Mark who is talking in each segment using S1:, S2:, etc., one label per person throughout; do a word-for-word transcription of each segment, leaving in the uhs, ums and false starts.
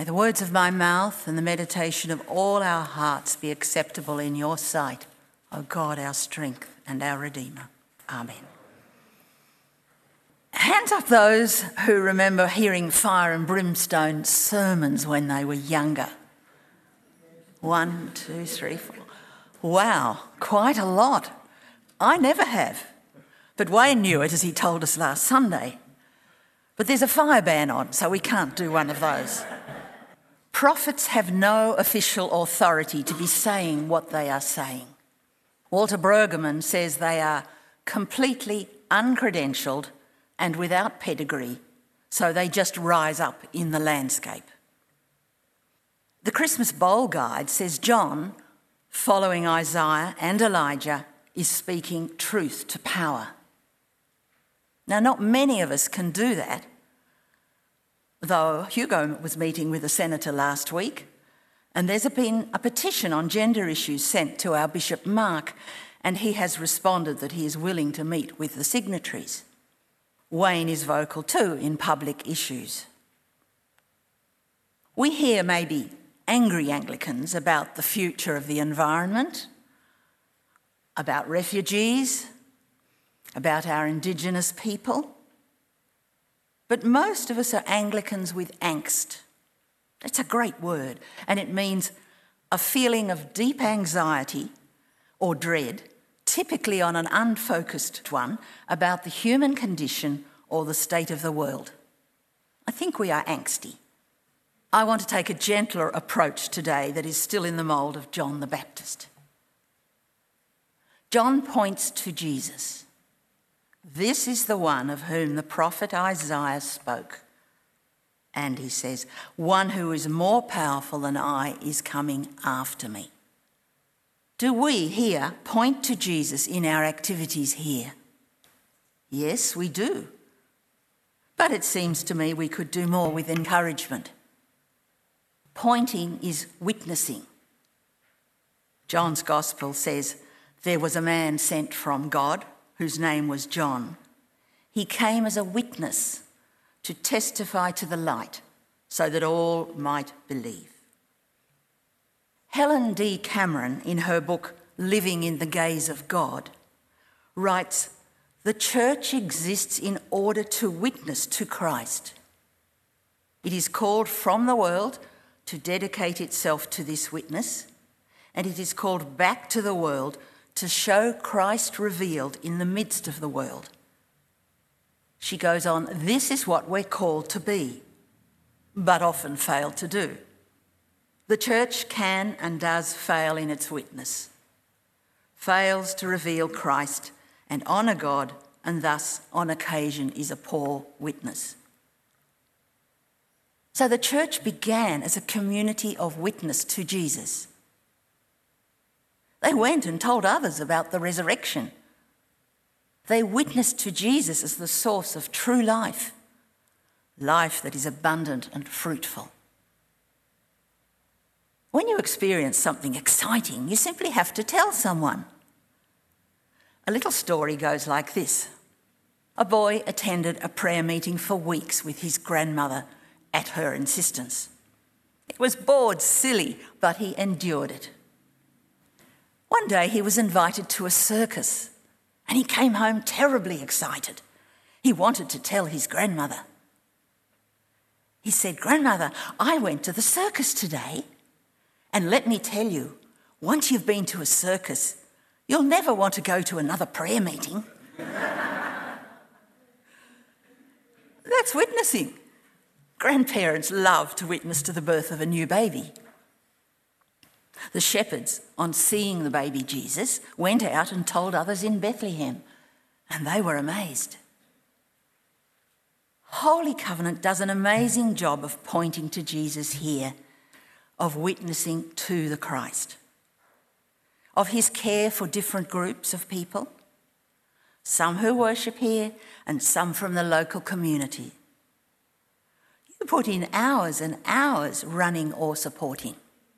S1: May the words of my mouth and the meditation of all our hearts be acceptable in your sight, O God, our strength and our Redeemer. Amen. Hands up those who remember hearing fire and brimstone sermons when they were younger. One, two, three, four. Wow, quite a lot. I never have. But Wayne knew it, as he told us last Sunday. But there's a fire ban on, so we can't do one of those. Prophets have no official authority to be saying what they are saying. Walter Brueggemann says they are completely uncredentialed and without pedigree, so they just rise up in the landscape. The Christmas Bowl Guide says John, following Isaiah and Elijah, is speaking truth to power. Now, not many of us can do that, though Hugo was meeting with a senator last week, and there's been a petition on gender issues sent to our Bishop Mark, and he has responded that he is willing to meet with the signatories. Wayne is vocal too in public issues. We hear maybe angry Anglicans about the future of the environment, about refugees, about our Indigenous people. But most of us are Anglicans with angst. That's a great word, and it means a feeling of deep anxiety or dread, typically on an unfocused one, about the human condition or the state of the world. I think we are angsty. I want to take a gentler approach today that is still in the mould of John the Baptist. John points to Jesus. This is the one of whom the prophet Isaiah spoke. And he says, one who is more powerful than I is coming after me. Do we here point to Jesus in our activities here? Yes, we do. But it seems to me we could do more with encouragement. Pointing is witnessing. John's Gospel says, there was a man sent from God whose name was John. He came as a witness to testify to the light so that all might believe. Helen D. Cameron, in her book Living in the Gaze of God, writes, the church exists in order to witness to Christ. It is called from the world to dedicate itself to this witness, and it is called back to the world to show Christ revealed in the midst of the world. She goes on, this is what we're called to be, but often fail to do. The church can and does fail in its witness, fails to reveal Christ and honour God, and thus, on occasion, is a poor witness. So the church began as a community of witness to Jesus. They went and told others about the resurrection. They witnessed to Jesus as the source of true life, life that is abundant and fruitful. When you experience something exciting, you simply have to tell someone. A little story goes like this. A boy attended a prayer meeting for weeks with his grandmother at her insistence. It was bored silly, but he endured it. One day he was invited to a circus, and he came home terribly excited. He wanted to tell his grandmother. He said, Grandmother, I went to the circus today, and let me tell you, once you've been to a circus, you'll never want to go to another prayer meeting. That's witnessing. Grandparents love to witness to the birth of a new baby. The shepherds, on seeing the baby Jesus, went out and told others in Bethlehem, and they were amazed. Holy Covenant does an amazing job of pointing to Jesus here, of witnessing to the Christ, of his care for different groups of people, some who worship here and some from the local community. You put in hours and hours running or supporting.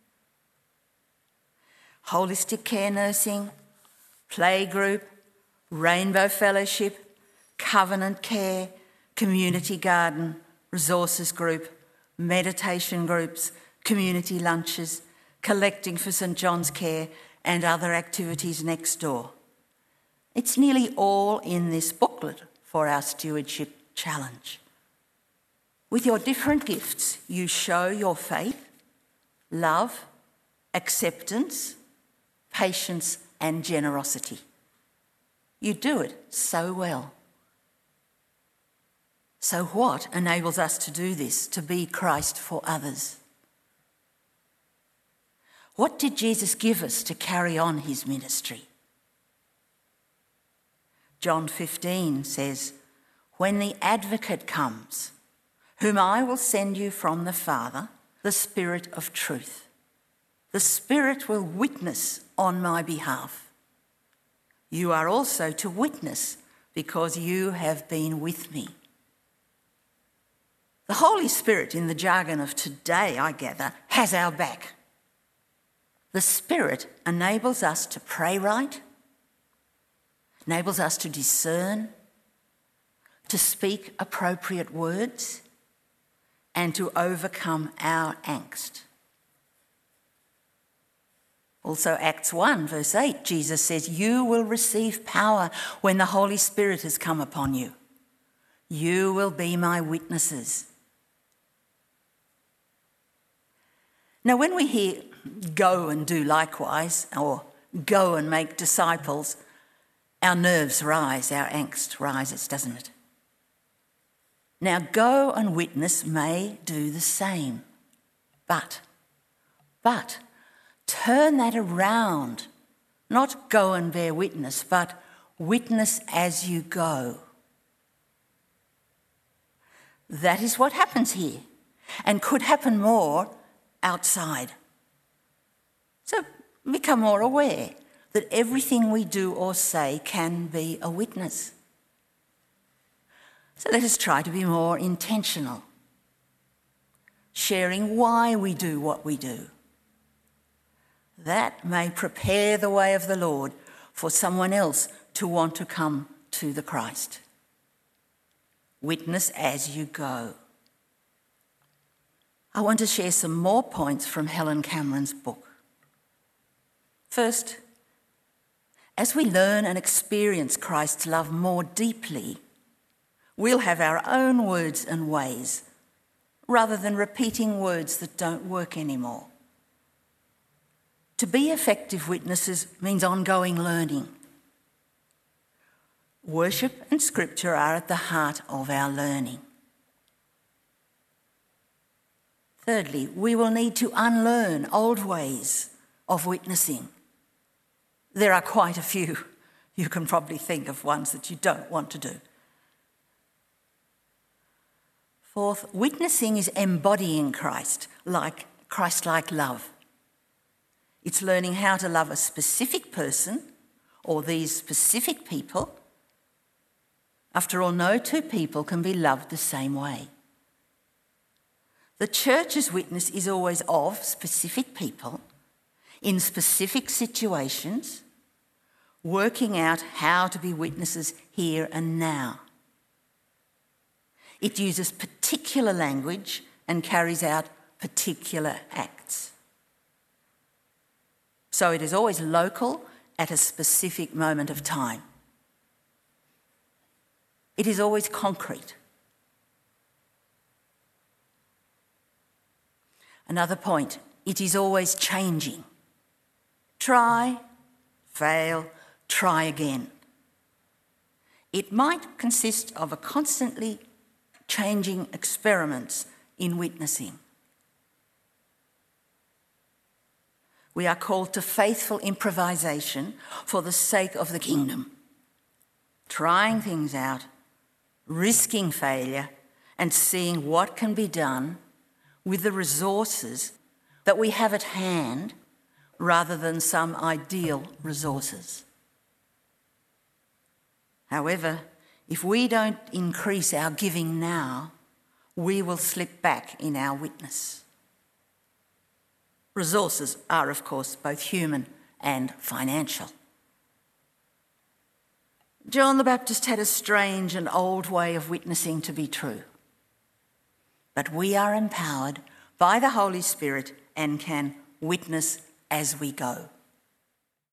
S1: Holistic care nursing, playgroup, rainbow fellowship, covenant care, community garden, resources group, meditation groups, community lunches, collecting for St John's Care and other activities next door. It's nearly all in this booklet for our Stewardship Challenge. With your different gifts, you show your faith, love, acceptance, patience and generosity. You do it so well. So what enables us to do this, to be Christ for others? What did Jesus give us to carry on his ministry? John fifteen says, "When the advocate comes, whom I will send you from the Father, the Spirit of truth, the Spirit will witness on my behalf. You are also to witness because you have been with me." The Holy Spirit, in the jargon of today, I gather, has our back. The Spirit enables us to pray right, enables us to discern, to speak appropriate words, and to overcome our angst. Also, Acts one, verse eight, Jesus says, "You will receive power when the Holy Spirit has come upon you. You will be my witnesses." Now, when we hear "go and do likewise" or "go and make disciples," our nerves rise, our angst rises, doesn't it? Now, go and witness may do the same, but, but turn that around. Not go and bear witness, but witness as you go. That is what happens here, and could happen more outside. So become more aware that everything we do or say can be a witness. So let us try to be more intentional, sharing why we do what we do. That may prepare the way of the Lord for someone else to want to come to the Christ. Witness as you go. I want to share some more points from Helen Cameron's book. First, as we learn and experience Christ's love more deeply, we'll have our own words and ways, rather than repeating words that don't work anymore. To be effective witnesses means ongoing learning. Worship and Scripture are at the heart of our learning. Thirdly, we will need to unlearn old ways of witnessing. There are quite a few. You can probably think of ones that you don't want to do. Fourth, witnessing is embodying Christ, like Christ-like love. It's learning how to love a specific person or these specific people. After all, no two people can be loved the same way. The church's witness is always of specific people, in specific situations, working out how to be witnesses here and now. It uses particular language and carries out particular acts. So it is always local at a specific moment of time. It is always concrete. Another point, it is always changing. Try, fail, try again. It might consist of a constantly changing experiments in witnessing. We are called to faithful improvisation for the sake of the kingdom, trying things out, risking failure, and seeing what can be done with the resources that we have at hand rather than some ideal resources. However, if we don't increase our giving now, we will slip back in our witness. Resources are, of course, both human and financial. John the Baptist had a strange and old way of witnessing to be true. but we are empowered by the Holy Spirit and can witness as we go.